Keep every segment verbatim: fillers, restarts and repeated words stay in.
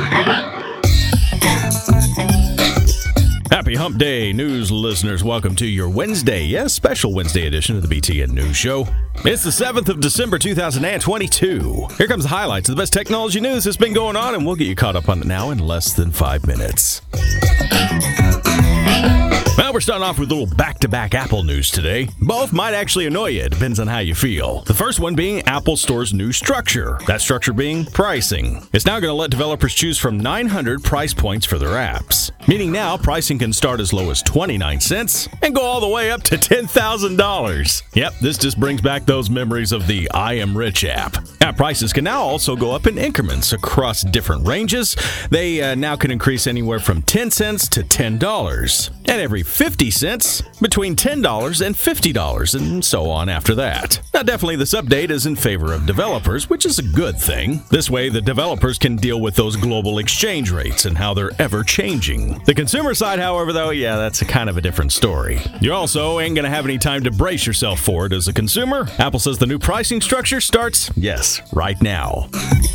Happy Hump Day, news listeners. Welcome to your Wednesday, yes, special Wednesday edition of the B T N News Show. It's the seventh of December, two thousand twenty-two. Here comes the highlights of the best technology news that's been going on, and we'll get you caught up on it now in less than five minutes. Well, we're starting off with a little back-to-back Apple news today. Both might actually annoy you. It depends on how you feel. The first one being Apple Store's new structure. That structure being pricing. It's now going to let developers choose from nine hundred price points for their apps. Meaning now pricing can start as low as twenty-nine cents and go all the way up to ten thousand dollars. Yep, this just brings back those memories of the I Am Rich app. App prices can now also go up in increments across different ranges. They uh, now can increase anywhere from ten cents to ten dollars. And every fifty cents between ten dollars and fifty dollars, and so on after that. Now, definitely this update is in favor of developers, which is a good thing. This way, the developers can deal with those global exchange rates and how they're ever changing. The consumer side, however, though, yeah, that's a kind of a different story. You also ain't gonna have any time to brace yourself for it as a consumer. Apple says the new pricing structure starts, yes, right now.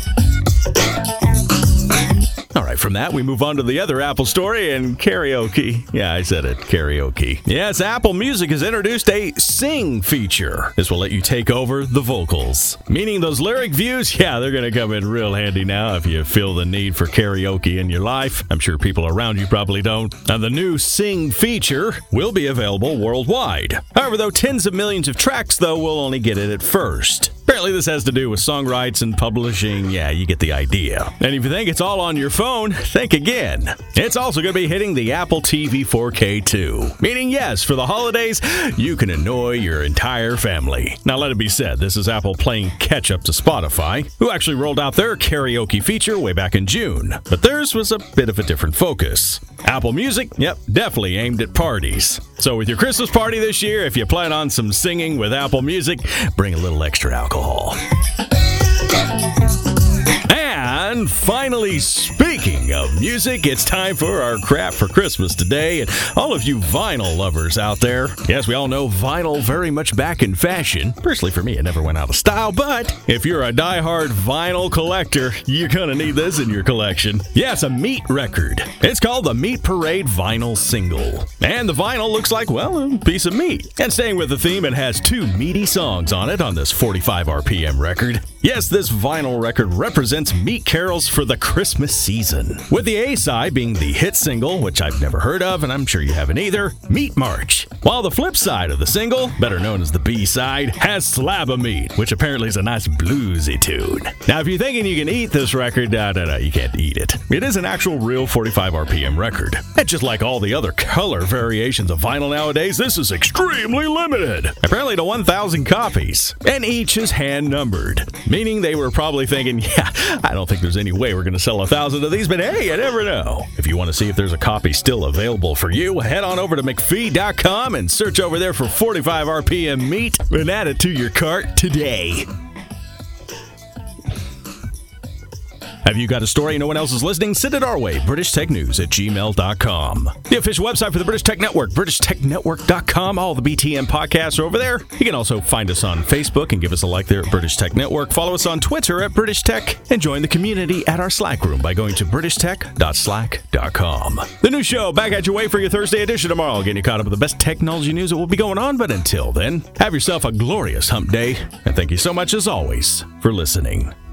All right, from that, we move on to the other Apple story and karaoke. Yeah, I said it, karaoke. Yes, Apple Music has introduced a sing feature. This will let you take over the vocals. Meaning those lyric views, yeah, they're going to come in real handy now if you feel the need for karaoke in your life. I'm sure people around you probably don't. Now, the new sing feature will be available worldwide. However, though, tens of millions of tracks, though, will only get it at first. Apparently, this has to do with song rights and publishing. Yeah, you get the idea. And if you think it's all on your phone, think again. It's also going to be hitting the Apple T V four K too. Meaning, yes, for the holidays, you can annoy your entire family. Now, let it be said, this is Apple playing catch-up to Spotify, who actually rolled out their karaoke feature way back in June. But theirs was a bit of a different focus. Apple Music, yep, definitely aimed at parties. So with your Christmas party this year, if you plan on some singing with Apple Music, bring a little extra alcohol. And finally, speaking of music, it's time for our crap for Christmas today. And all of you vinyl lovers out there, yes, we all know vinyl very much back in fashion. Personally, for me, it never went out of style. But if you're a diehard vinyl collector, you're going to need this in your collection. Yes, a Meat record. It's called the Meat Parade Vinyl Single. And the vinyl looks like, well, a piece of meat. And staying with the theme, it has two meaty songs on it on this forty-five R P M record. Yes, this vinyl record represents meat carols for the Christmas season, with the A-side being the hit single, which I've never heard of, and I'm sure you haven't either, Meat March. While the flip side of the single, better known as the B-side, has Slab of Meat, which apparently is a nice bluesy tune. Now, if you're thinking you can eat this record, no, no, no, you can't eat it. It is an actual real forty-five R P M record. And just like all the other color variations of vinyl nowadays, this is extremely limited. Apparently to one thousand copies, and each is hand-numbered. Meaning they were probably thinking, yeah, I don't think there's any way we're going to sell a thousand of these, but hey, you never know. If you want to see if there's a copy still available for you, head on over to McPhee dot com and search over there for forty-five R P M meat and add it to your cart today. Have you got a story no one else is listening? Send it our way, british tech news at gmail dot com. The official website for the British Tech Network, british tech network dot com. All the B T N podcasts are over there. You can also find us on Facebook and give us a like there at British Tech Network. Follow us on Twitter at British Tech and join the community at our Slack room by going to british tech dot slack dot com. The new show back at your way for your Thursday edition tomorrow. Getting you caught up with the best technology news that will be going on. But until then, have yourself a glorious hump day. And thank you so much as always for listening.